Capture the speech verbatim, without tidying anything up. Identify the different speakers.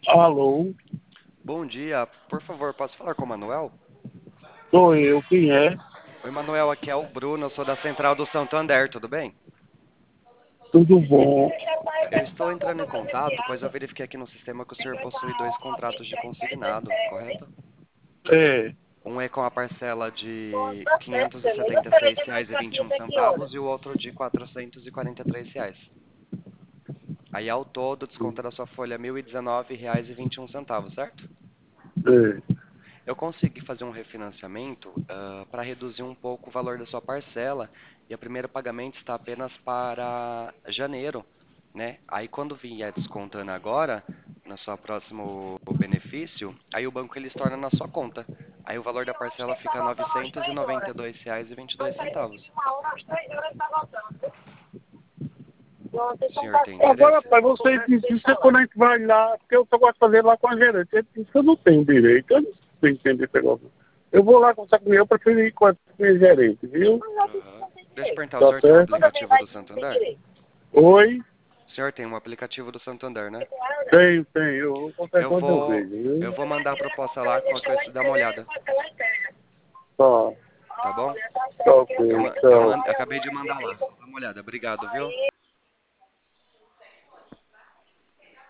Speaker 1: Alô,
Speaker 2: Bom dia, por favor, posso falar com o Manuel?
Speaker 1: sou eu, quem é?
Speaker 2: Oi, Manuel, aqui é o Bruno, eu sou da Central do Santander, tudo bem?
Speaker 1: Tudo bom?
Speaker 2: Eu estou entrando em contato, pois eu verifiquei aqui no sistema que o senhor possui dois contratos de consignado, correto?
Speaker 1: É,
Speaker 2: Um é com a parcela de quinhentos e setenta e seis reais e vinte e um centavos e o outro de quatrocentos e quarenta e três reais. Aí ao todo, o desconto da sua folha é mil e dezenove reais e vinte e um centavos, certo?
Speaker 1: é.
Speaker 2: Eu consegui fazer um refinanciamento para reduzir um pouco o valor da sua parcela e o primeiro pagamento está apenas para janeiro, né? Aí quando vier descontando agora, no seu próximo benefício, aí o banco ele torna na sua conta. Aí o valor da parcela fica novecentos e noventa e dois reais e vinte e dois centavos. O senhor tem
Speaker 1: Agora,
Speaker 2: interesse?
Speaker 1: rapaz, você disse isso é quando a gente vai lá, porque eu só gosto de fazer lá com a gerente. Ele disse que eu não tenho direito, eu não sei entender esse negócio. Eu vou lá conversar com ele, eu prefiro ir com a minha gerente, viu?
Speaker 2: Aham. Deixa eu perguntar, o
Speaker 1: Tá
Speaker 2: senhor tem um
Speaker 1: certo?
Speaker 2: aplicativo do Santander?
Speaker 1: Oi?
Speaker 2: O senhor tem um aplicativo do Santander, né?
Speaker 1: Tenho, tenho. Eu, qualquer
Speaker 2: Eu
Speaker 1: coisa eu
Speaker 2: vou,
Speaker 1: vejo, viu?
Speaker 2: eu vou mandar a proposta lá, qualquer coisa você dá uma olhada,
Speaker 1: Tá,
Speaker 2: tá bom?
Speaker 1: tá ok,
Speaker 2: Eu, ma- eu
Speaker 1: tchau.
Speaker 2: man- acabei de mandar lá, só dá uma olhada. Obrigado, viu?